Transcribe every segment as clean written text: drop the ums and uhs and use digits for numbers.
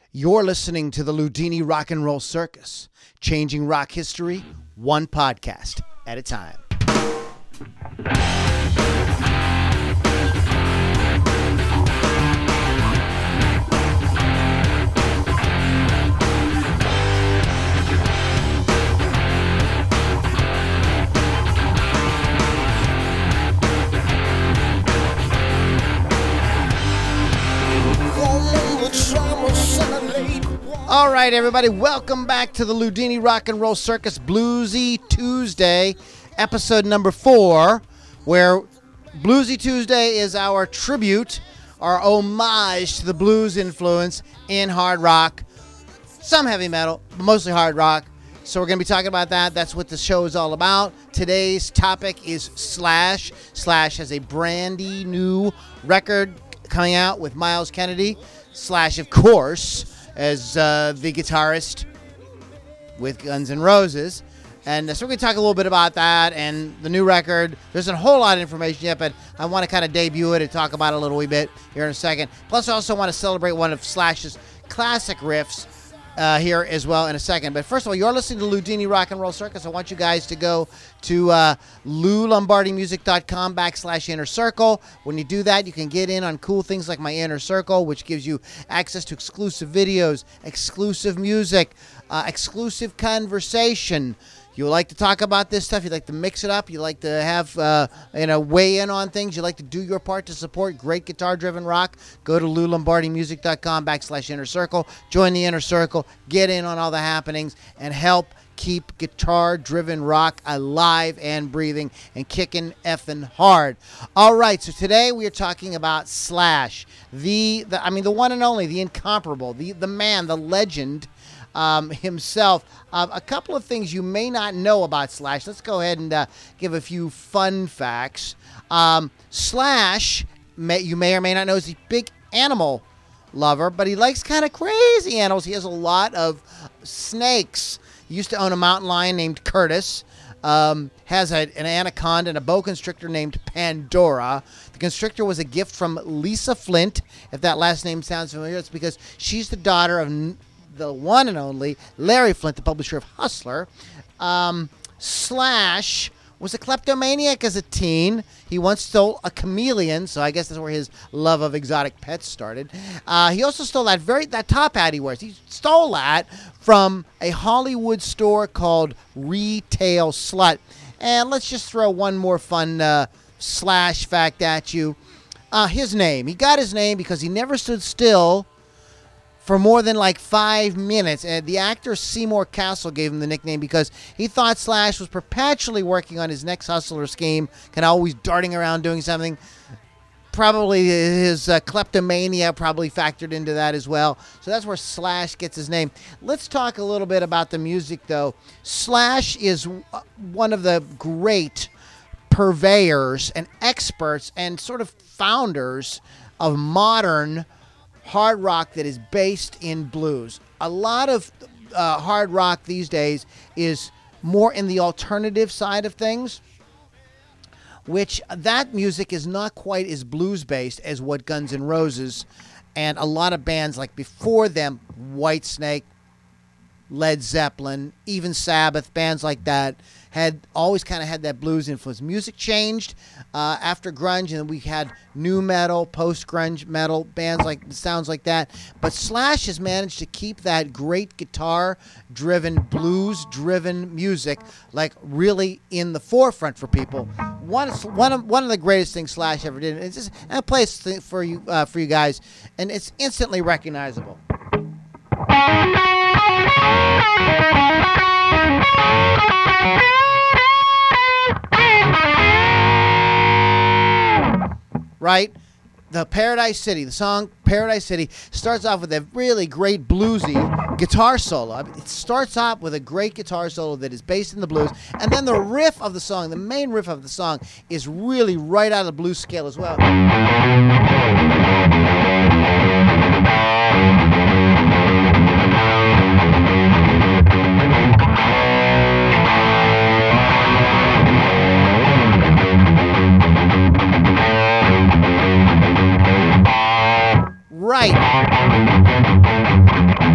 You're listening to the Ludini Rock and Roll Circus, changing rock history one podcast at a time. All right, everybody, welcome back to the Ludini Rock and Roll Circus Bluesy Tuesday, episode number 4, where Bluesy Tuesday is our tribute, our homage to the blues influence in hard rock, some heavy metal, but mostly hard rock. So we're going to be talking about that. That's what the show is all about. Today's topic is Slash. Slash has a brandy new record coming out with Myles Kennedy. Slash, of course, as the guitarist with Guns N' Roses. And so we're going to talk a little bit about that and the new record. There's a whole lot of information yet, but I want to kind of debut it and talk about it a little wee bit here in a second. Plus, I also want to celebrate one of Slash's classic riffs here as well in a second. But first of all, you're listening to Ludini Rock and Roll Circus. I want you guys to go to LouLombardiMusic.com/Inner Circle. When you do that, you can get in on cool things like my Inner Circle, which gives you access to exclusive videos, exclusive music, exclusive conversation. You like to talk about this stuff. You like to mix it up. You like to have, weigh in on things. You like to do your part to support great guitar-driven rock. Go to LouLombardiMusic.com/Inner Circle. Join the Inner Circle. Get in on all the happenings and help keep guitar-driven rock alive and breathing and kicking effing hard. All right, so today we are talking about Slash, the one and only, the incomparable, the man, the legend himself. A couple of things you may not know about Slash. Let's go ahead and give a few fun facts. Slash, you may or may not know, is a big animal lover, but he likes kind of crazy animals. He has a lot of snakes. He used to own a mountain lion named Curtis. Has an anaconda and a boa constrictor named Pandora. The constrictor was a gift from Lisa Flint. If that last name sounds familiar, it's because she's the daughter of the one and only Larry Flint, the publisher of Hustler. Slash was a kleptomaniac as a teen. He once stole a chameleon, so I guess that's where his love of exotic pets started. He also stole that top hat he wears. He stole that from a Hollywood store called Retail Slut. And let's just throw one more fun Slash fact at you. His name. He got his name because he never stood still for more than 5 minutes. And the actor Seymour Castle gave him the nickname because he thought Slash was perpetually working on his next hustle or scheme, kind of always darting around doing something. Probably his kleptomania probably factored into that as well. So that's where Slash gets his name. Let's talk a little bit about the music, though. Slash is one of the great purveyors and experts and sort of founders of modern hard rock that is based in blues. A lot of hard rock these days is more in the alternative side of things, which that music is not quite as blues-based as what Guns N' Roses and a lot of bands like before them, Whitesnake, Led Zeppelin, even Sabbath, bands like that, had always kind of had that blues influence. Music changed after grunge, and we had new metal, post-grunge metal, bands like sounds like that. But Slash has managed to keep that great guitar-driven, blues-driven music really in the forefront for people. One of the greatest things Slash ever did. It's just a place for you guys, and it's instantly recognizable. Right? The song Paradise City starts off with a really great bluesy guitar solo. It starts off with a great guitar solo that is based in the blues, and then the riff of the song, the main riff of the song, is really right out of the blues scale as well. Right.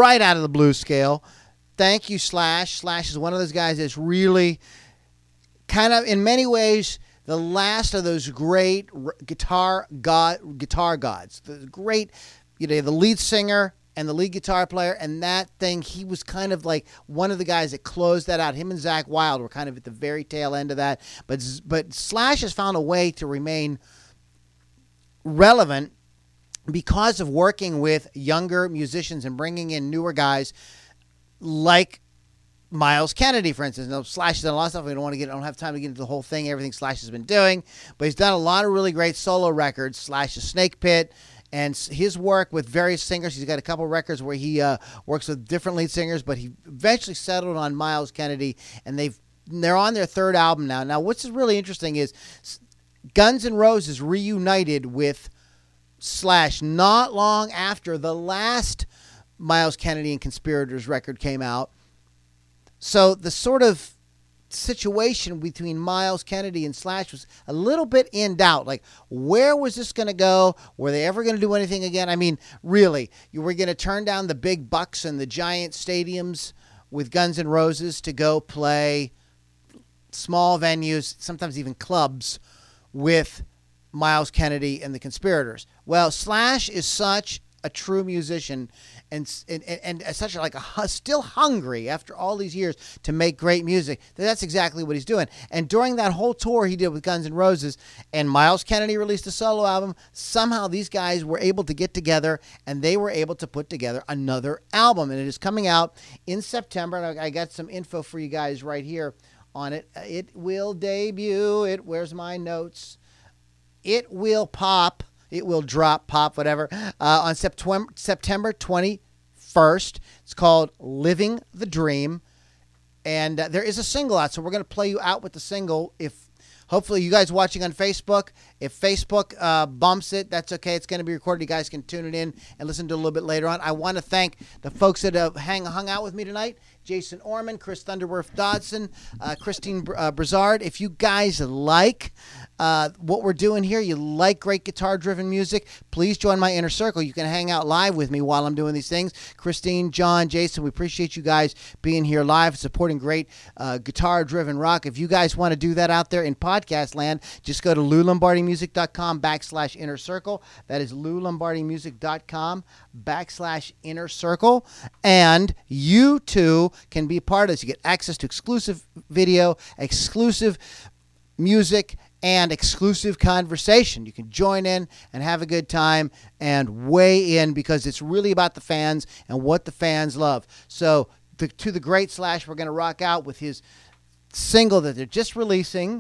right out of the blues scale. Thank you, Slash. Slash is one of those guys that's really kind of, in many ways, the last of those great guitar gods. The great, the lead singer and the lead guitar player, and that thing, he was kind of like one of the guys that closed that out. Him and Zakk Wylde were kind of at the very tail end of that. But Slash has found a way to remain relevant because of working with younger musicians and bringing in newer guys like Myles Kennedy, for instance. Now, Slash has done a lot of stuff. I don't have time to get into the whole thing, everything Slash has been doing, but he's done a lot of really great solo records. Slash's Snake Pit, and his work with various singers. He's got a couple records where he works with different lead singers, but he eventually settled on Myles Kennedy, and they're on their third album now. Now, what's really interesting is Guns N' Roses reunited with Slash not long after the last Myles Kennedy and Conspirators record came out. So the sort of situation between Myles Kennedy and Slash was a little bit in doubt. Like, where was this going to go? Were they ever going to do anything again? I mean, really, you were going to turn down the big bucks and the giant stadiums with Guns N' Roses to go play small venues, sometimes even clubs, with Myles Kennedy and the Conspirators. Well, Slash is such a true musician and such like still hungry after all these years to make great music. That's exactly what he's doing. And during that whole tour he did with Guns N' Roses, and Myles Kennedy released a solo album, somehow these guys were able to get together and they were able to put together another album. And it is coming out in September. And I got some info for you guys right here on it. It will debut. Where's my notes? It will pop. It will drop, pop, whatever, on September 21st. It's called Living the Dream. And there is a single out, so we're going to play you out with the single. Hopefully you guys watching on Facebook, if Facebook bumps it, that's okay. It's going to be recorded. You guys can tune it in and listen to it a little bit later on. I want to thank the folks that have hung out with me tonight. Jason Orman, Chris Thunderworth Dodson, Christine Brizard. If you guys like what we're doing here, you like great guitar-driven music, please join my inner circle. You can hang out live with me while I'm doing these things. Christine, John, Jason, we appreciate you guys being here live, supporting great guitar-driven rock. If you guys want to do that out there in podcast land, just go to loulombardimusic.com/inner circle. That is loulombardimusic.com/inner circle. And you too can be part of this. You get access to exclusive video, exclusive music, and exclusive conversation. You can join in and have a good time and weigh in, because it's really about the fans and what the fans love. So to the great Slash, we're going to rock out with his single that they're just releasing,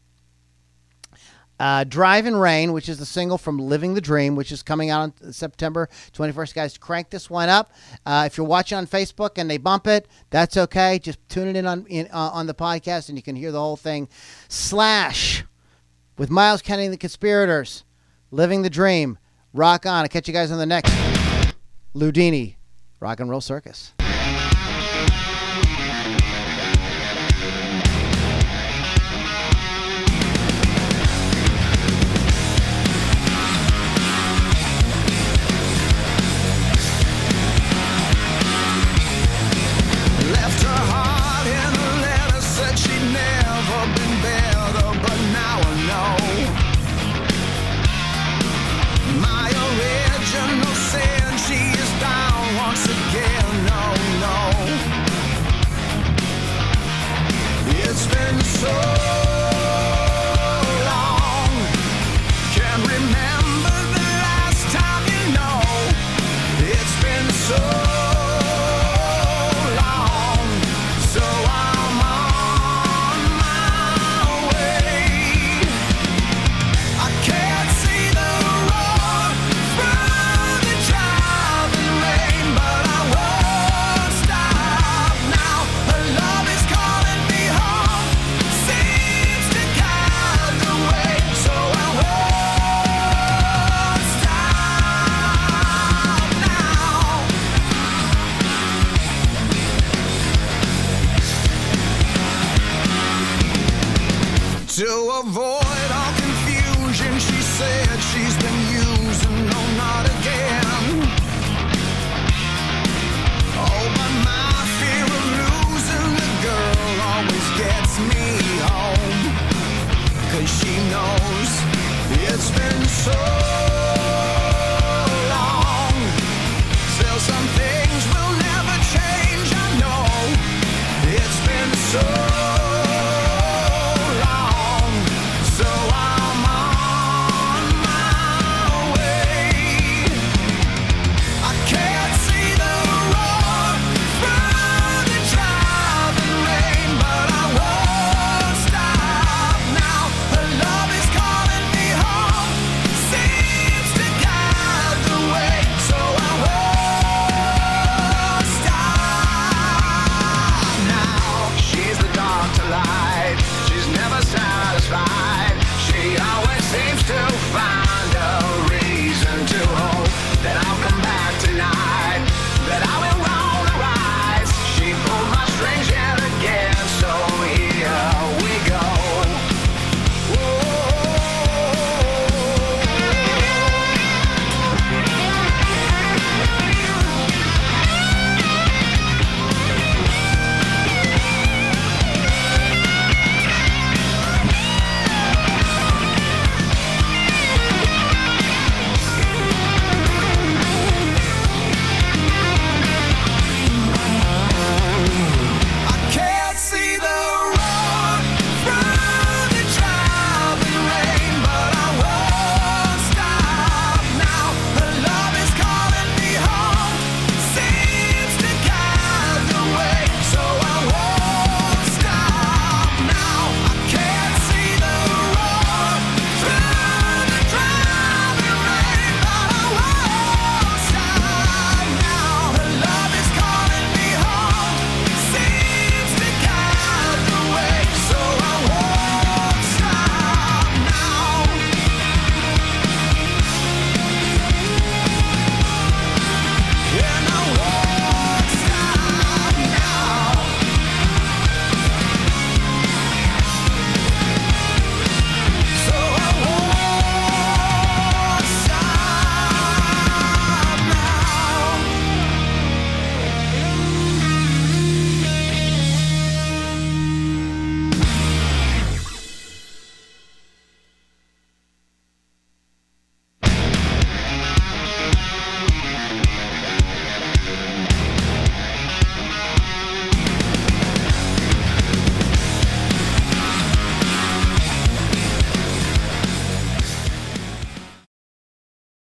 Driving Rain, which is the single from Living the Dream, which is coming out on September 21st. Guys, crank this one up. If you're watching on Facebook and they bump it, that's okay. Just tune it in on the podcast and you can hear the whole thing. Slash with Myles Kennedy and the Conspirators, Living the Dream. Rock on. I'll catch you guys on the next Loudini Rock and Roll Circus.